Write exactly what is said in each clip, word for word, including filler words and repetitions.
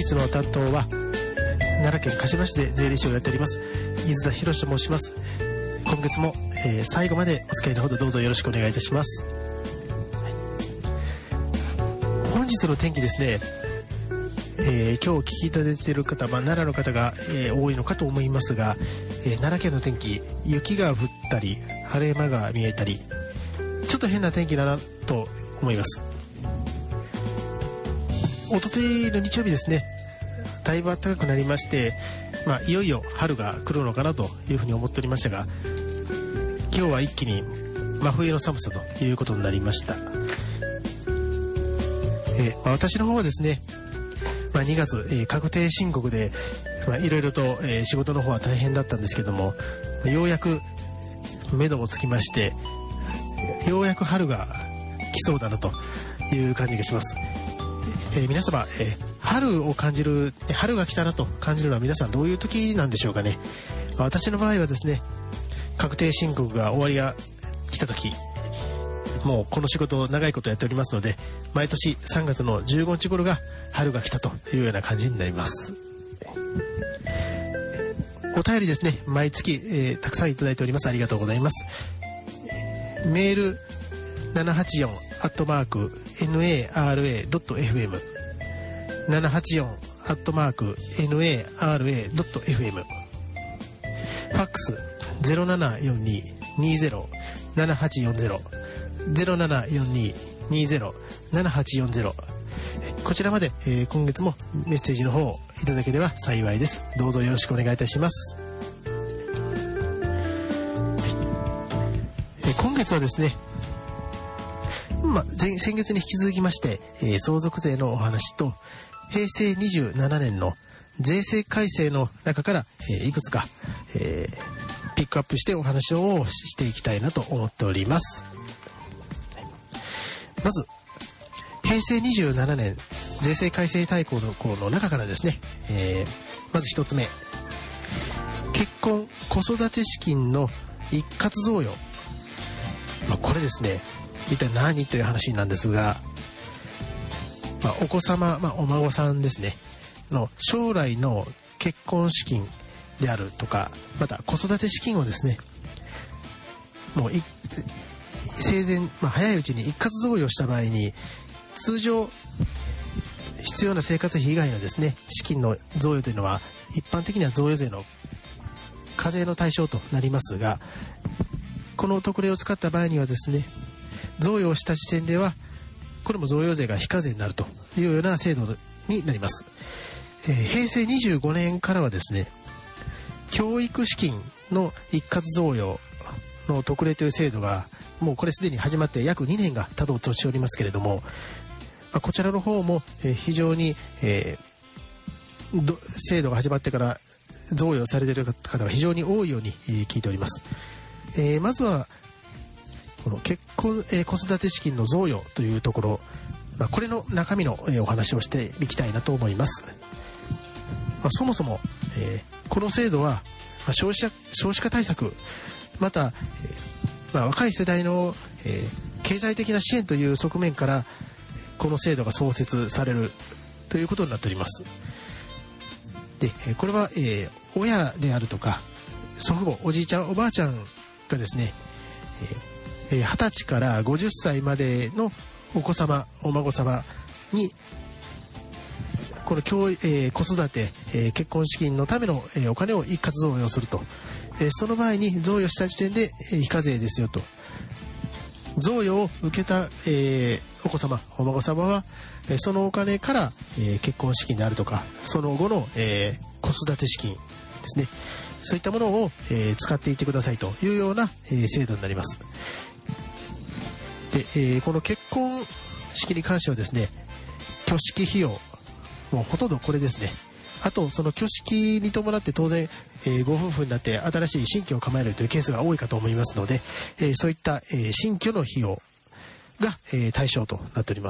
日の担当は奈良県香芝市で税理士をやっております伊豆田博と申します。今月も、えー、最後までお付き合いのほどどうぞよろしくお願いいたします。はい、本日の天気ですね、えー、今日お聞きいただいている方、まあ、奈良の方が、えー、多いのかと思いますが、えー、奈良県の天気、雪が降ったり晴れ間が見えたり、ちょっと変な天気だなと思います。おとついの日曜日ですね、だいぶ暖かくなりまして、まあ、いよいよ春が来るのかなというふうに思っておりましたが、今日は一気に真冬の寒さということになりました。えーまあ、私の方はですね、まあ、にがつ、えー、確定申告でいろいろと、えー、仕事の方は大変だったんですけども、ようやく目処もつきまして、ようやく春が来そうだなという感じがします。えー、皆様、えー、春を感じる、春が来たなと感じるのは皆さんどういう時なんでしょうかね。私の場合はですね、確定申告が終わりが来た時、もうこの仕事を長いことやっておりますので、毎年さんがつのじゅうごにち頃が春が来たというような感じになります。お便りですね、毎月、えー、たくさんいただいております。ありがとうございます。メールななはちよんアットマーク エヌエーアールエードットエフエム ななはちよんアットマーク エヌエーアールエードットエフエム、 ファックスゼロななよんに にゼロ ななはちよんゼロ ゼロななよんに にゼロ ななはちよんゼロ、こちらまで、えー、今月もメッセージの方をいただければ幸いです。どうぞよろしくお願いいたします。はい、えー、今月はですね、まあ、前先月に引き続きまして、えー、相続税のお話とへいせいにじゅうななねんの税制改正の中から、えー、いくつか、えー、ピックアップしてお話をしていきたいなと思っております。まずへいせいにじゅうななねん税制改正大綱の項の中からですね、えー、まず一つ目、結婚子育て資金の一括贈与、まあ、これですね、一体何という話なんですが、まあ、お子様、まあ、お孫さんですねの将来の結婚資金であるとか、また子育て資金をですね、もうい生前、まあ、早いうちに一括贈与した場合に、通常必要な生活費以外のですね資金の贈与というのは一般的には贈与税の課税の対象となりますが、この特例を使った場合にはですね、贈与をした時点ではこれも贈与税が非課税になるというような制度になります。えー、へいせいにじゅうごねんからはですね、教育資金の一括贈与の特例という制度がもうこれすでに始まって約にねんが経とうとしておりますけれども、こちらの方も非常に、えー、制度が始まってから贈与されている方が非常に多いように聞いております。えー、まずはこの結婚、えー、子育て資金の贈与というところ、まあ、これの中身の、えー、お話をしていきたいなと思います。まあ、そもそも、えー、この制度は、まあ、消費者、少子化対策、また、えーまあ、若い世代の、えー、経済的な支援という側面からこの制度が創設されるということになっております。で、これは、えー、親であるとか祖父母、おじいちゃん、おばあちゃんがですね、えー、はたちからごじゅっさいまでのお子様、お孫様にこの教、えー、子育て、えー、結婚資金のための、えー、お金を一括贈与すると、えー、その場合に贈与した時点で、えー、非課税ですよと。贈与を受けた、えー、お子様、お孫様は、えー、そのお金から、えー、結婚資金であるとかその後の、えー、子育て資金ですね、そういったものを、えー、使っていってくださいというような、えー、制度になります。で、えー、この結婚式に関してはですね、挙式費用もうほとんどこれですね。あとその挙式に伴って当然、えー、ご夫婦になって新しい新居を構えるというケースが多いかと思いますので、えー、そういった、えー、新居の費用が、えー、対象となっております。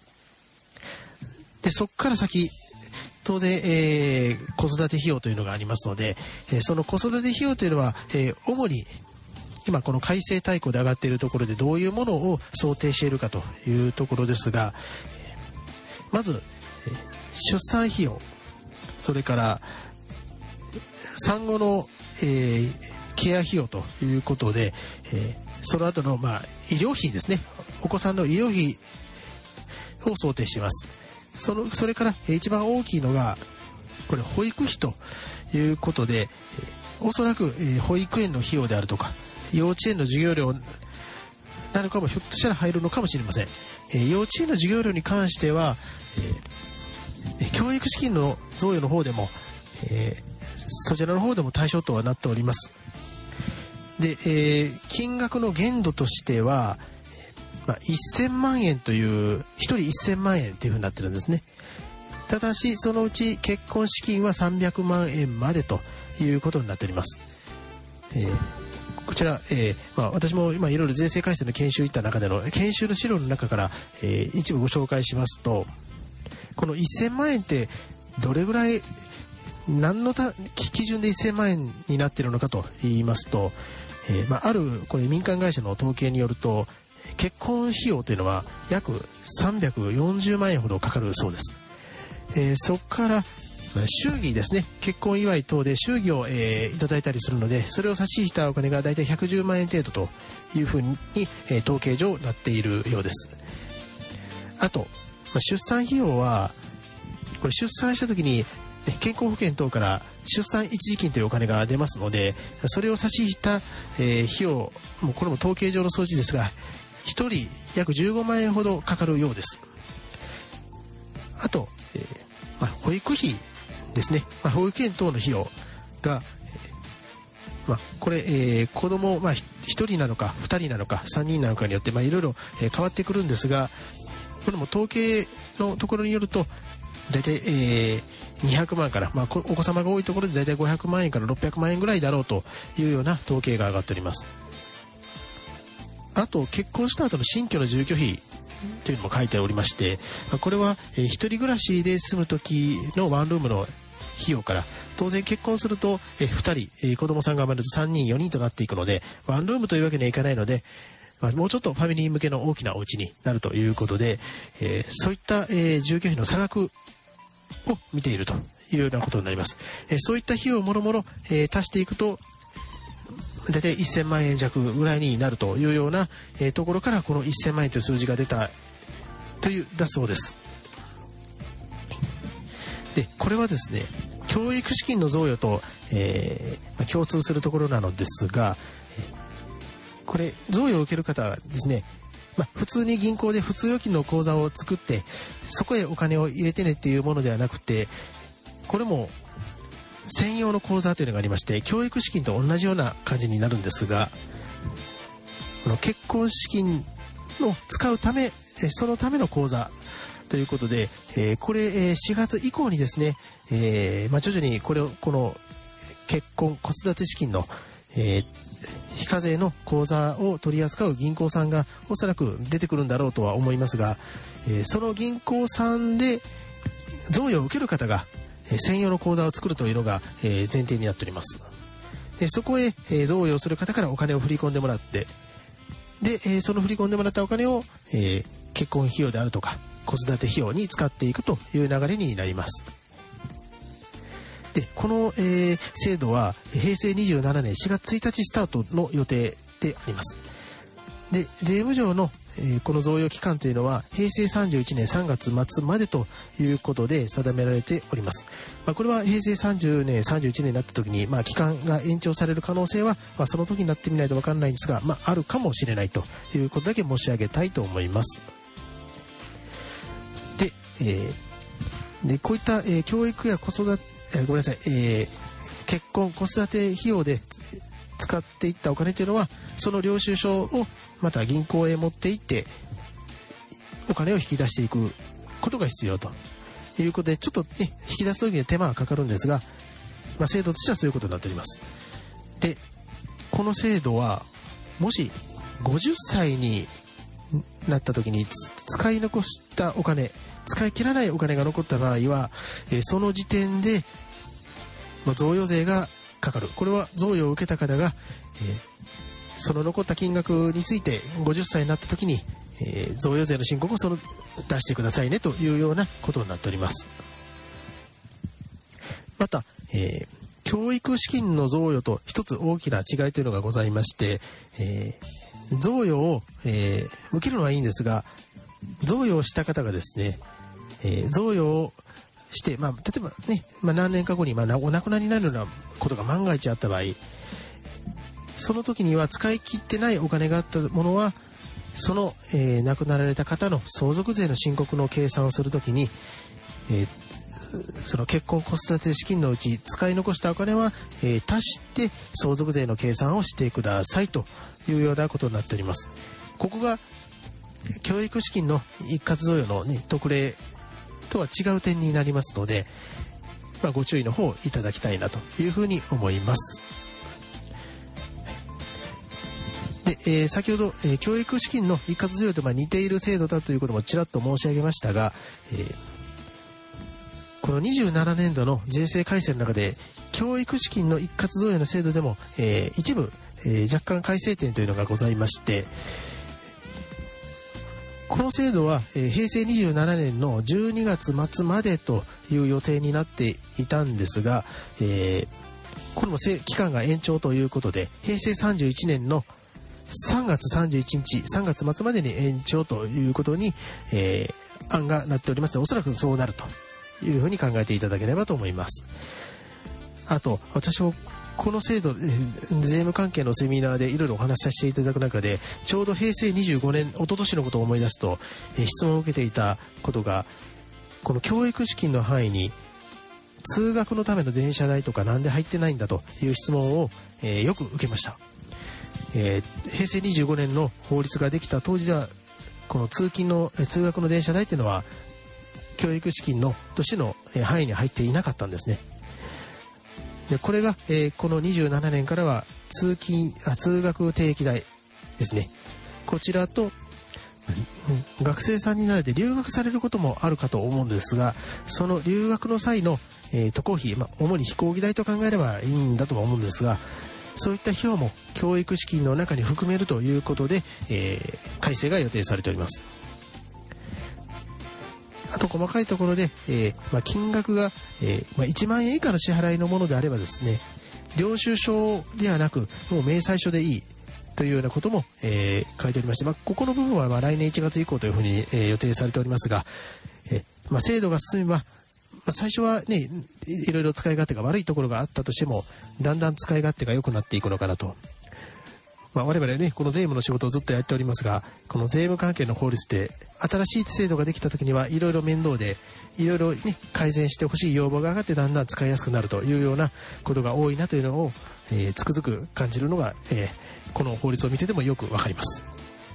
でそこから先当然、えー、子育て費用というのがありますので、えー、その子育て費用というのは、えー、主に今この改正大綱で上がっているところでどういうものを想定しているかというところですが、まず出産費用、それから産後の、えー、ケア費用ということで、えー、その後の、まあ、医療費ですね。お子さんの医療費を想定しています。そのそれから一番大きいのがこれ保育費ということで、おそらく保育園の費用であるとか幼稚園の授業料なのかもひょっとしたら入るのかもしれません。幼稚園の授業料に関しては、教育資金の贈与の方でも、そちらの方でも対象とはなっております。で、えー、金額の限度としては、まあ、せんまんえんというひとりせんまんえんというふうになってるんですね。ただしそのうち結婚資金はさんびゃくまんえんまでということになっております。えー、こちら、えーまあ、私も今いろいろ税制改正の研修行った中での研修の資料の中から、えー、一部ご紹介しますと、このせんまんえんってどれぐらい何のた基準でせんまんえんになっているのかと言いますと、えーまあ、あるこれ民間会社の統計によると結婚費用というのは約さんびゃくよんじゅうまんえんほどかかるそうです。えー、そこから祝儀ですね、結婚祝い等で祝儀を、えー、いただいたりするので、それを差し引いたお金がだいたいひゃくじゅうまんえん程度というふうに、えー、統計上なっているようです。あと、まあ、出産費用はこれ出産した時に健康保険等から出産一時金というお金が出ますので、それを差し引いた、えー、費用もこれも統計上の数字ですが、ひとり約じゅうごまんえんほどかかるようです。あと、えーまあ、保育費ですね、まあ、保育園等の費用が、えーまあ、これ、えー、子供、まあ、ひとりなのかふたりなのかさんにんなのかによって、まあ、いろいろ、えー、変わってくるんですが、これも統計のところによると大体、えー、にひゃくまんから、まあ、お子様が多いところで大体ごひゃくまんえんからろっぴゃくまんえんぐらいだろうというような統計が上がっております。あと結婚した後の新居の住居費というのも書いておりまして、これは、えー、一人暮らしで住む時のワンルームの費用から、当然結婚すると、えー、ふたり、えー、子供さんが生まれるとさんにんよにんとなっていくので、ワンルームというわけにはいかないので、まあ、もうちょっとファミリー向けの大きなお家になるということで、えー、そういった、えー、住居費の差額を見ているというようなことになります。えー、そういった費用をもろもろ、えー、足していくと大体せんまんえん弱ぐらいになるというような、えー、ところからこのせんまんえんという数字が出たというだそうです。でこれはですね、教育資金の贈与と、えーまあ、共通するところなのですが、これ贈与を受ける方はですね、まあ、普通に銀行で普通預金の口座を作ってそこへお金を入れてねっていうものではなくて、これも専用の口座というのがありまして、教育資金と同じような感じになるんですが、この結婚資金の使うため、そのための口座ということで、えー、これしがつ以降にですね、えーまあ、徐々にこれをこの結婚子育て資金の、えー、非課税の口座を取り扱う銀行さんがおそらく出てくるんだろうとは思いますが、えー、その銀行さんで贈与を受ける方が専用の口座を作るというのが前提になっております。そこへ贈与する方からお金を振り込んでもらって、でその振り込んでもらったお金を結婚費用であるとか子育て費用に使っていくという流れになります。でこの制度はへいせいにじゅうななねんしがつついたちスタートの予定であります。で税務上の、えー、この贈与期間というのはへいせいさんじゅういちねんさんがつまつまでということで定められております。まあ、これはへいせいさんじゅうねんさんじゅういちねんになった時に、まあ、期間が延長される可能性は、まあ、その時になってみないと分からないんですが、まあ、あるかもしれないということだけ申し上げたいと思います。で、えー、でこういった、えー、教育や子育て、えー、ごめんなさい、えー、結婚子育て費用で使っていったお金というのは、その領収書をまた銀行へ持って行ってお金を引き出していくことが必要ということで、ちょっと、ね、引き出す時には手間がかかるんですが、まあ、制度としてはそういうことになっております。でこの制度はもしごじゅっさいになった時に使い残したお金、使い切らないお金が残った場合は、えー、その時点で、まあ、贈与税がかかる。これは贈与を受けた方が、えー、その残った金額についてごじゅっさいになった時に、えー、贈与税の申告をその出してくださいねというようなことになっております。 また、えー、教育資金の贈与と一つ大きな違いというのがございまして、えー、贈与を、えー、受けるのはいいんですが、贈与をした方がですね、えー、贈与をして、まあ、例えばね、まあ、何年か後に、まあ、お亡くなりになるようなことが万が一あった場合、その時には使い切ってないお金があったものは、その、えー、亡くなられた方の相続税の申告の計算をするときに、えーその結婚子育て資金のうち使い残したお金は、えー、足して相続税の計算をしてくださいというようなことになっております。ここが教育資金の一括贈与の、ね、特例とは違う点になりますので、まあ、ご注意の方をいただきたいなというふうに思います。で、えー、先ほど、えー、教育資金の一括贈与とまあ似ている制度だということもちらっと申し上げましたが、えーこのにじゅうななねんどの税制改正の中で教育資金の一括贈与の制度でも、えー、一部、えー、若干改正点というのがございまして、この制度は、えー、平成にじゅうななねんのじゅうにがつ末までという予定になっていたんですが、えー、これも期間が延長ということで平成さんじゅういちねんのさんがつさんじゅういちにちさんがつ末までに延長ということに、えー、案がなっておりますので、おそらくそうなるというふうに考えていただければと思います。あと、私もこの制度、税務関係のセミナーでいろいろお話しさせていただく中で、ちょうど平成にじゅうごねん、一昨年のことを思い出すと、質問を受けていたことが、この教育資金の範囲に通学のための電車代とかなんで入ってないんだという質問を、えー、よく受けました。えー、平成にじゅうごねんの法律ができた当時では、この通勤の通学の電車代というのは教育資金のとしての範囲に入っていなかったんですね。でこれが、えー、このにじゅうななねんからは通勤あ通学定期代ですね。こちらと、うん、学生さんになれて留学されることもあるかと思うんですが、その留学の際の、えー、渡航費、まあ、主に飛行機代と考えればいいんだとは思うんですが、そういった費用も教育資金の中に含めるということで、えー、改正が予定されております。あと細かいところで、えーまあ、金額が、えーまあ、いちまんえん以下の支払いのものであればですね、領収書ではなくもう明細書でいいというようなことも、えー、書いておりまして、まあ、ここの部分はまあ来年いちがつ以降というふうに、えー、予定されておりますが、えーまあ、制度が進めば、まあ、最初はねいろいろ使い勝手が悪いところがあったとしても、だんだん使い勝手が良くなっていくのかなと。まあ、我々ねこの税務の仕事をずっとやっておりますが、この税務関係の法律で新しい制度ができた時にはいろいろ面倒でいろいろね改善してほしい要望が上がって、だんだん使いやすくなるというようなことが多いなというのを、えー、つくづく感じるのが、えー、この法律を見ててもよくわかります。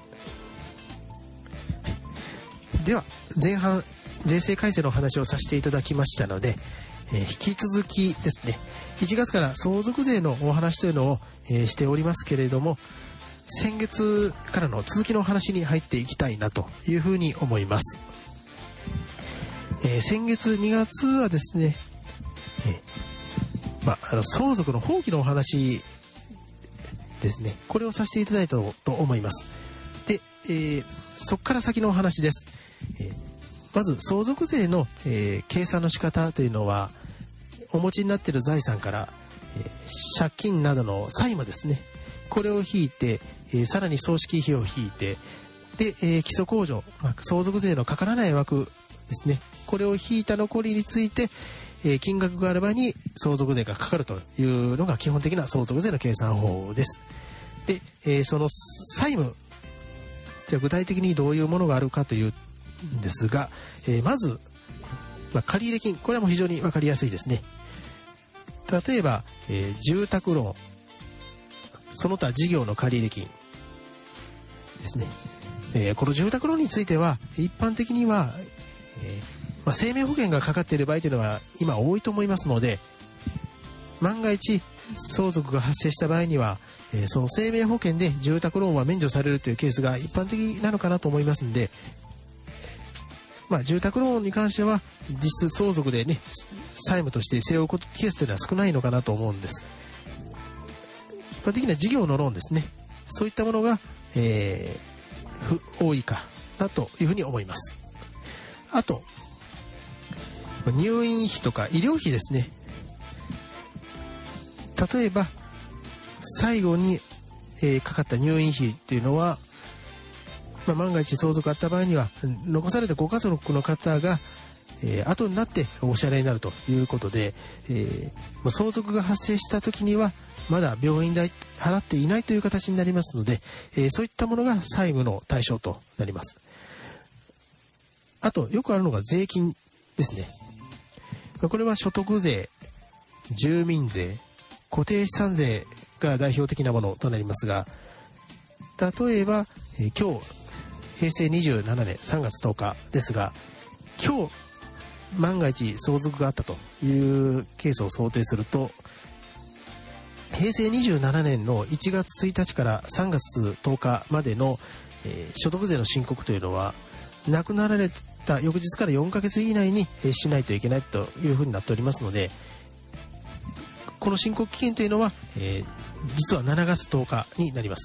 では前半税制改正のお話をさせていただきましたので、えー、引き続きですね、いちがつから相続税のお話というのを、えー、しておりますけれども、先月からの続きのお話に入っていきたいなというふうに思います。えー、先月にがつはですね、えーまあ、あの相続の放棄のお話ですね、これをさせていただいたと思います。で、えー、そこから先のお話です。えーまず相続税の、えー、計算の仕方というのは、お持ちになっている財産から、えー、借金などの債務ですね、これを引いて、えー、さらに葬式費を引いて、で、えー、基礎控除、まあ、相続税のかからない枠ですね、これを引いた残りについて、えー、金額がある場合に相続税がかかるというのが基本的な相続税の計算法です。で、えー、その債務、じゃあ具体的にどういうものがあるかというですが、えー、まず、まあ、借入金、これはもう非常に分かりやすいですね。例えば、えー、住宅ローン、その他事業の借入金ですね。えー、この住宅ローンについては一般的には、えーまあ、生命保険がかかっている場合というのは今多いと思いますので、万が一相続が発生した場合には、えー、その生命保険で住宅ローンは免除されるというケースが一般的なのかなと思いますので、まあ、住宅ローンに関しては実質相続でね債務として背負うケースというのは少ないのかなと思うんです。一般的な事業のローンですね、そういったものが、えー、多いかなというふうに思います。あと入院費とか医療費ですね、 例えば最後に、えー、かかった入院費っていうのは、まあ、万が一相続あった場合には残されたご家族の方が、えー、後になってお支払いになるということで、えー、相続が発生した時にはまだ病院代払っていないという形になりますので、えー、そういったものが債務の対象となります。あとよくあるのが税金ですね。これは所得税、住民税、固定資産税が代表的なものとなりますが、例えば、えー、今日へいせいにじゅうななねんさんがつとおかですが、今日万が一相続があったというケースを想定すると、へいせいにじゅうななねんのいちがつついたちからさんがつとおかまでの、えー、所得税の申告というのは亡くなられた翌日からよんかげつ以内に、えー、しないといけないというふうになっておりますので、この申告期限というのは、えー、実はしちがつとおかになります。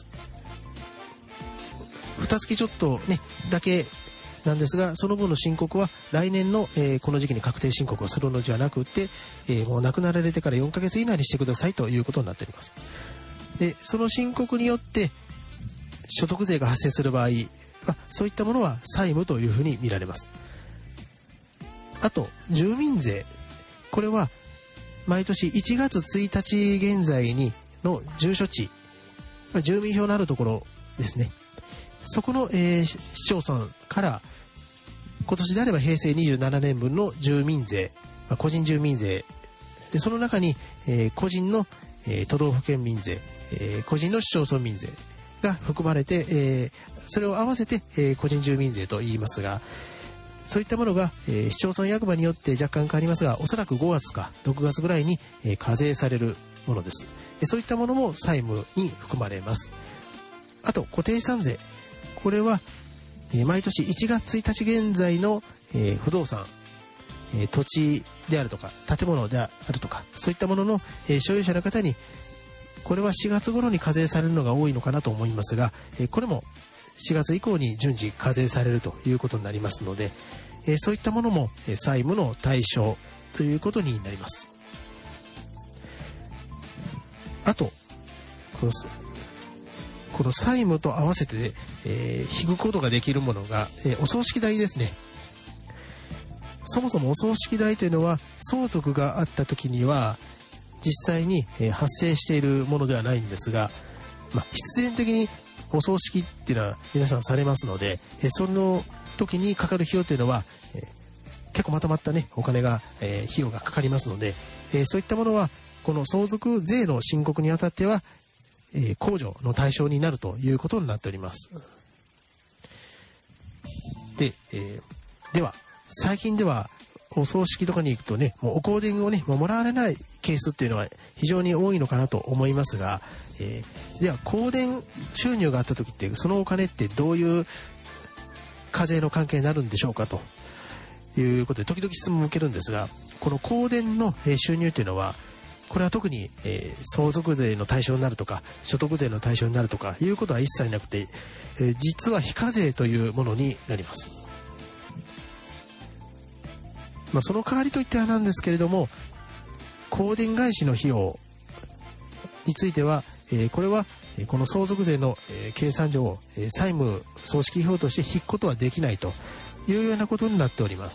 にがつちょっとねだけなんですが、その分の申告は来年の、えー、この時期に確定申告をするのではなくて、えー、もう亡くなられてからよんかげつ以内にしてくださいということになっております。で、その申告によって所得税が発生する場合は、そういったものは債務というふうに見られます。あと住民税、これは毎年いちがつついたち現在にの住所地、住民票のあるところですね、そこの、えー、市町村から今年であればへいせいにじゅうななねんぶんの住民税、まあ、個人住民税で、その中に、えー、個人の、えー、都道府県民税、えー、個人の市町村民税が含まれて、えー、それを合わせて、えー、個人住民税と言いますが、そういったものが、えー、市町村役場によって若干変わりますが、おそらくごがつかろくがつぐらいに、えー、課税されるものです。そういったものも債務に含まれます。あと固定資産税、これは毎年いちがつついたち現在の不動産、土地であるとか建物であるとか、そういったものの所有者の方に、これはしがつ頃に課税されるのが多いのかなと思いますが、これもしがつ以降に順次課税されるということになりますので、そういったものも債務の対象ということになります。あとこのこの債務と合わせて、えー、引くことができるものが、えー、お葬式代ですね。そもそもお葬式代というのは相続があった時には実際に、えー、発生しているものではないんですが、まあ、必然的にお葬式っていうのは皆さんされますので、えー、その時にかかる費用というのは、えー、結構まとまったねお金が、えー、費用がかかりますので、えー、そういったものはこの相続税の申告にあたってはえー、控除の対象になるということになっております。で、えー、では最近ではお葬式とかに行くとね、もうお香典をねもうもらわれないケースっていうのは非常に多いのかなと思いますが、えー、では香典収入があった時ってそのお金ってどういう課税の関係になるんでしょうかということで時々質問を受けるんですが、この香典の収入というのはこれは特に、えー、相続税の対象になるとか所得税の対象になるとかいうことは一切なくて、えー、実は非課税というものになります。まあ、その代わりといってはなんですけれども、香典返しの費用については、えー、これはこの相続税の、えー、計算上、えー、債務葬式費用として引くことはできないというようなことになっております。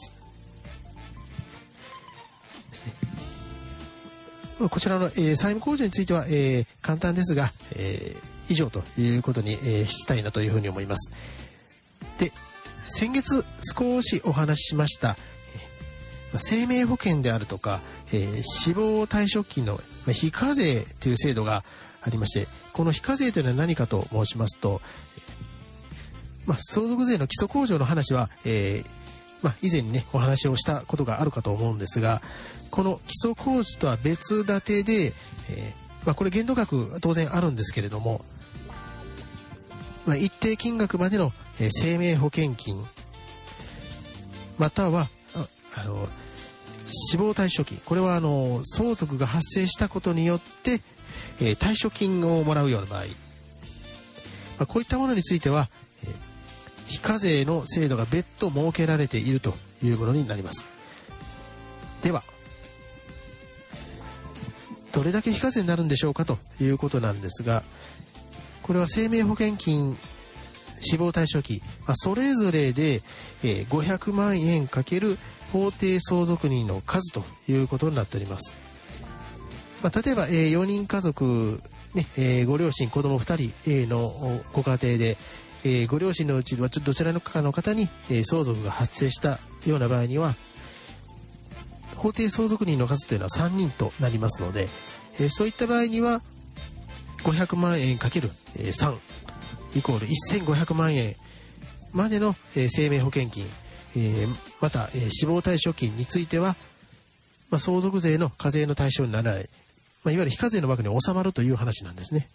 ですね。こちらの、えー、債務控除については、えー、簡単ですが、えー、以上ということに、えー、したいなというふうに思います。で、先月少しお話ししました、えー、生命保険であるとか、えー、死亡退職金の、まあ、非課税という制度がありまして、この非課税というのは何かと申しますと、まあ、相続税の基礎控除の話は、えーまあ、以前にねお話をしたことがあるかと思うんですが、この基礎控除とは別立てで、えーまあ、これ限度額は当然あるんですけれども、まあ、一定金額までの、えー、生命保険金または あ, あの死亡退職金、これはあの相続が発生したことによって、えー、退職金をもらうような場合、まあ、こういったものについては、えー非課税の制度が別途設けられているというものになります。ではどれだけ非課税になるんでしょうかということなんですが、これは生命保険金死亡対象期、まあ、それぞれで、えー、ごひゃくまんえんかける法定相続人の数ということになっております。まあ、例えば、えー、よにん家族、ねえー、ご両親子供ふたりのご家庭で、えー、ご両親のうちはどちらのかの方に、えー、相続が発生したような場合には、法定相続人の数というのはさんにんとなりますので、えー、そういった場合にはごひゃくまんえんかけるさんイコールせんごひゃくまんえんまでの、えー、生命保険金、えー、また、えー、死亡対象金については、まあ、相続税の課税の対象にならない、まあ、いわゆる非課税の枠に収まるという話なんですね。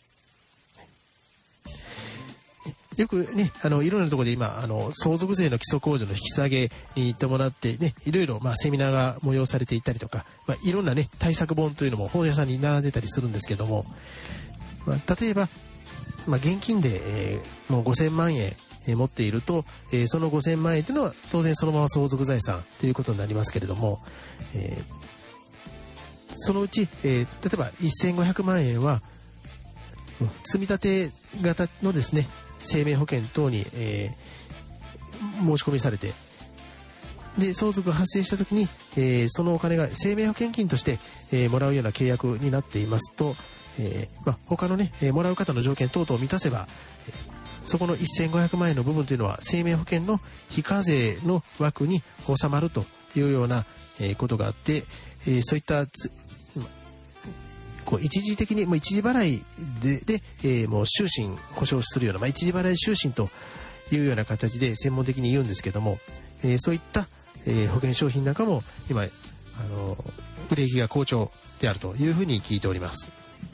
よくね、あのいろんなところで今あの相続税の基礎控除の引き下げに伴ってね、いろいろまあセミナーが催されていたりとか、まあ、いろんなね対策本というのも本屋さんに並んでたりするんですけども、まあ、例えば、まあ、現金で、えー、もうごせんまんえん、えー、持っていると、えー、そのごせんまんえんというのは当然そのまま相続財産ということになりますけれども、えー、そのうち、えー、例えばせんごひゃくまんえんは積立型のですね生命保険等に、えー、申し込みされて、で相続が発生したときに、えー、そのお金が生命保険金として、えー、もらうような契約になっていますと、えーまあ、他のね、えー、もらう方の条件等々を満たせば、えー、そこのせんごひゃくまんえんの部分というのは生命保険の非課税の枠に収まるというような、えー、ことがあって、えー、そういったこう一時的にもう一時払いで、でえー、もう終身保証するような、まあ、一時払い終身というような形で専門的に言うんですけども、えー、そういった、えー、保険商品なんかも今あの売れ行きが好調であるというふうに聞いております。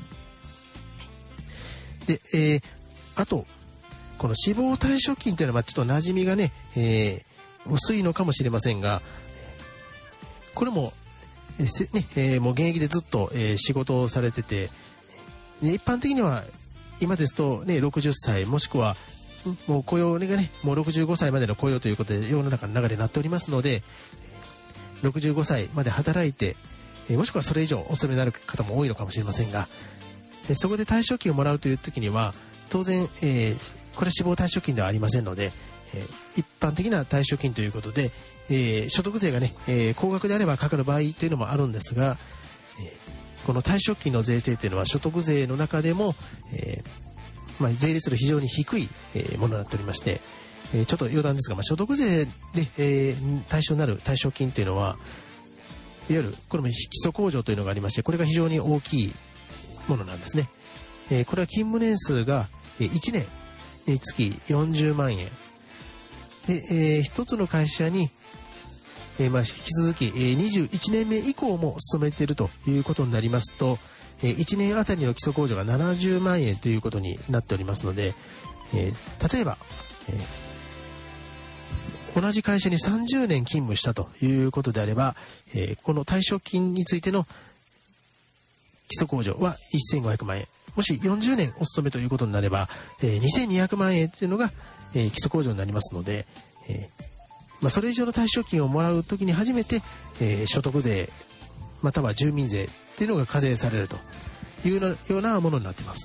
で、えー、あとこの死亡退職金というのはまあちょっと馴染みがね、えー、薄いのかもしれませんが、これもえーねえー、もう現役でずっと、えー、仕事をされてて、一般的には今ですと、ね、ろくじゅっさいもしくはもう雇用がねもうろくじゅうごさいまでの雇用ということで世の中の流れになっておりますので、ろくじゅうごさいまで働いて、えー、もしくはそれ以上お勤めになる方も多いのかもしれませんが、えー、そこで退職金をもらうという時には当然、えー、これは死亡退職金ではありませんので、えー、一般的な退職金ということで、えー、所得税がね、えー、高額であればかかる場合というのもあるんですが、えー、この退職金の税制というのは所得税の中でも、えーまあ、税率の非常に低い、えー、ものになっておりまして、えー、ちょっと余談ですが、まあ、所得税で、えー、対象になる退職金というのはいわゆるこれも基礎控除というのがありまして、これが非常に大きいものなんですね。えー、これは勤務年数がいちねんにつきよんじゅうまんえんで、えー、一つの会社にえーまあ、引き続き、えー、にじゅういちねんめ以降も勤めているということになりますと、えー、いちねんあたりの基礎控除がななじゅうまんえんということになっておりますので、えー、例えば、えー、同じ会社にさんじゅうねん勤務したということであれば、えー、この退職金についての基礎控除はせんごひゃくまんえん、もしよんじゅうねんお勤めということになれば、えー、にせんにひゃくまんえんというのが、えー、基礎控除になりますので、えーまあ、それ以上の退職金をもらうときに初めて、えー、所得税または住民税というのが課税されるというようなものになっています。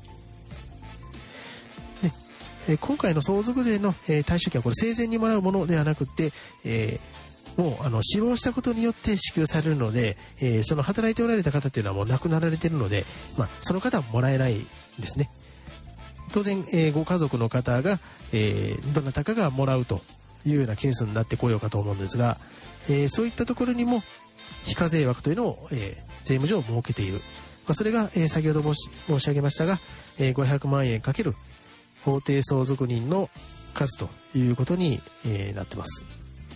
で、えー、今回の相続税の、えー、退職金はこれ生前にもらうものではなくて、えー、もうあの死亡したことによって支給されるので、えー、その働いておられた方というのはもう亡くなられているので、まあ、その方はもらえないんですね。当然、えー、ご家族の方が、えー、どなたかがもらうというようなケースになってこようかと思うんですが、えー、そういったところにも非課税枠というのを、えー、税務上設けている、まあ、それが、えー、先ほど申し、申し上げましたが、えー、ごひゃくまんえんかける法定相続人の数ということに、えー、なってます。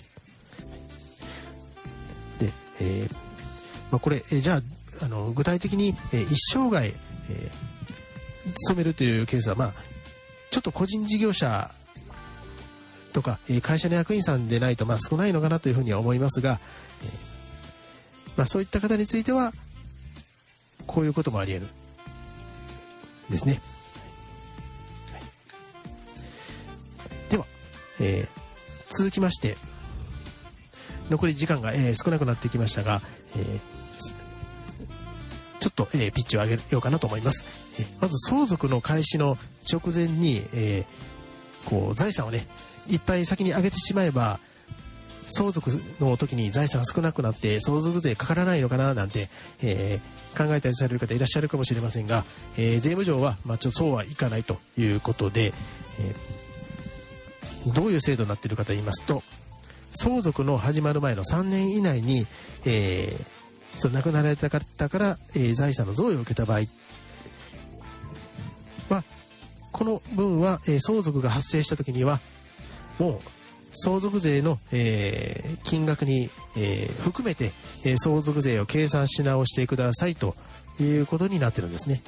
で、えーまあ、これ、えー、じゃあ、あの具体的に、えー、一生涯、えー、勤めるというケースは、まあ、ちょっと個人事業者とか会社の役員さんでないとまあ少ないのかなというふうには思いますが、えーまあ、そういった方についてはこういうこともあり得るですね。はい、では、えー、続きまして残り時間が、えー、少なくなってきましたが、えーちょっと、えー、ピッチを上げようかなと思います。えー、まず相続の開始の直前に、えー、こう財産をねいっぱい先に上げてしまえば相続の時に財産が少なくなって相続税かからないのかななんて、えー、考えたりされる方いらっしゃるかもしれませんが、えー、税務上は、まあ、ちょっとそうはいかないということで、えー、どういう制度になっているかと言いますと、相続の始まる前のさんねん以内に、えー、その亡くなられた方から、えー、財産の贈与を受けた場合はこの分は、えー、相続が発生した時にはもう相続税の、えー、金額に、えー、含めて、えー、相続税を計算し直してくださいということになっているんですね。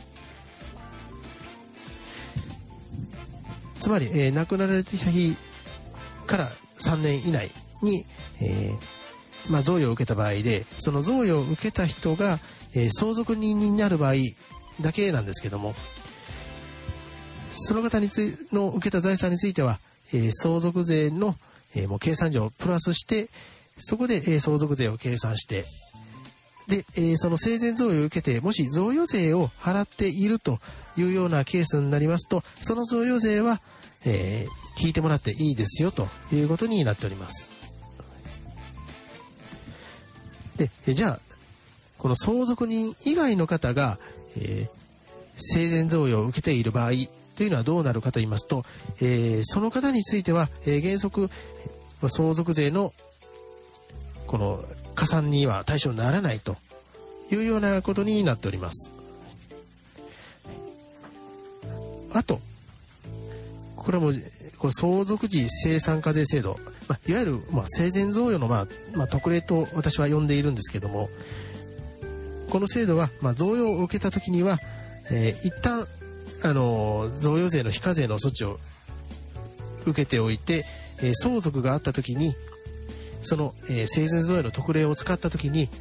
つまり、えー、亡くなられた日からさんねん以内に、えーまあ、贈与を受けた場合で、その贈与を受けた人が、えー、相続人になる場合だけなんですけども、その方についの受けた財産については、えー、相続税のえー、もう計算上プラスしてそこで、えー、相続税を計算してで、えー、その生前贈与を受けてもし贈与税を払っているというようなケースになりますとその贈与税は、えー、引いてもらっていいですよということになっております。で、えー、じゃあこの相続人以外の方が、えー、生前贈与を受けている場合というのはどうなるかと言いますと、えー、その方については、えー、原則相続税のこの加算には対象にならないというようなことになっております。あとこれもこれ相続時精算課税制度、まあ、いわゆる、まあ、生前贈与の、まあまあ、特例と私は呼んでいるんですけども、この制度は、まあ、贈与を受けた時には、えー、一旦あの贈与税の非課税の措置を受けておいて、えー、相続があったときにその、えー、生前贈与の特例を使ったときに、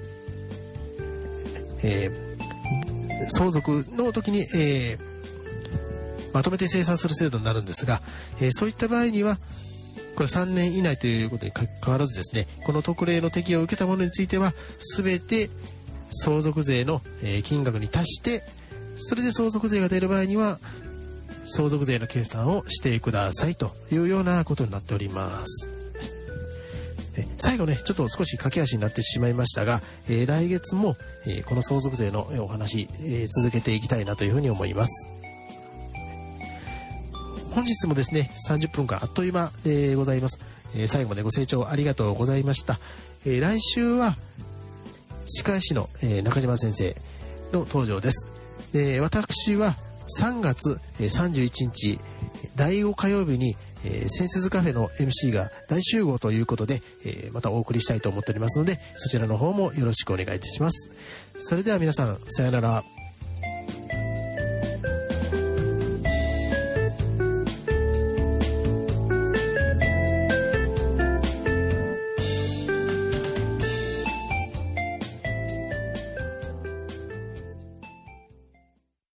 えー、相続のときに、えー、まとめて精算する制度になるんですが、えー、そういった場合にはこれさんねん以内ということにかかわらずですね、この特例の適用を受けたものについては全て相続税の、えー、金額に達してそれで相続税が出る場合には相続税の計算をしてくださいというようなことになっております。最後ねちょっと少し駆け足になってしまいましたが、えー、来月も、えー、この相続税のお話、えー、続けていきたいなというふうに思います。本日もですねさんじゅっぷんかんあっという間でございます。えー、最後までご清聴ありがとうございました。えー、来週は歯科医師の、えー、中島先生の登場です。で私はさんがつさんじゅういちにちだいご火曜日に、えー、センセズカフェの エムシー が大集合ということで、えー、またお送りしたいと思っておりますのでそちらの方もよろしくお願いいたします。それでは皆さんさようなら。